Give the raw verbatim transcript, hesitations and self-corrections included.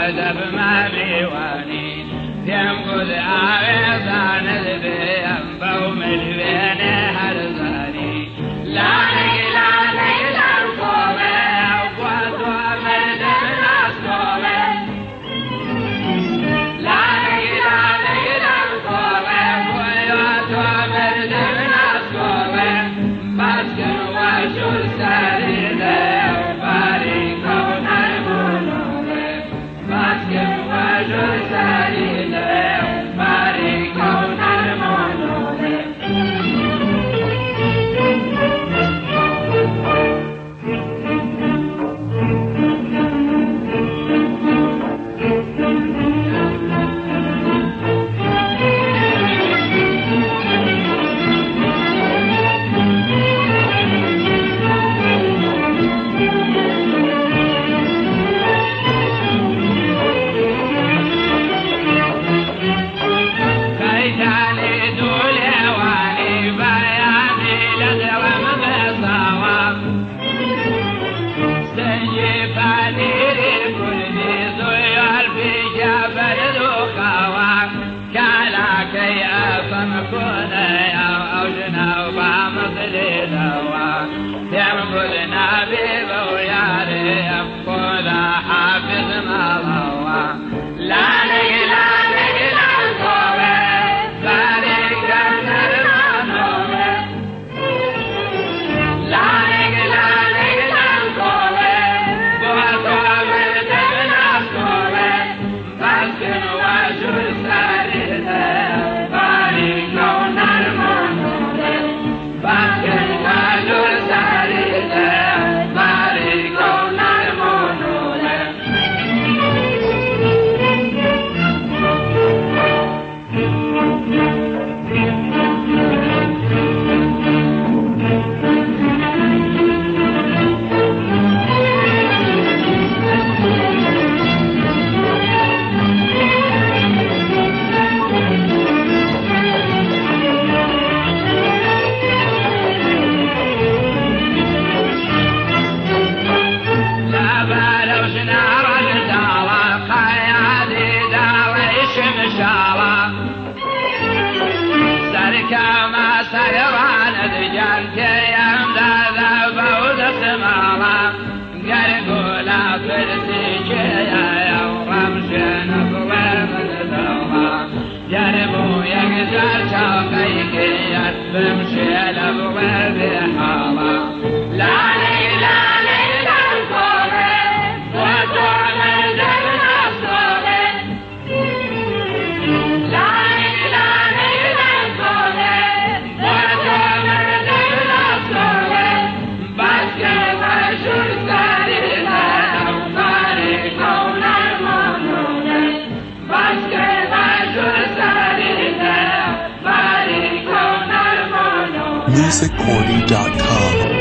دب مبیوانی دیم گل آویزان دبیم بوم الوین هر زانی لانگ لانگ لانکوه قوت و مرد بلاسکوه لانگ لانگ لانکوه قوت و مرد بلاسکوه بسکن و شل سریده باری کونر بلوه بسکن و شل سریده باری کونر بلوه music cordy dot com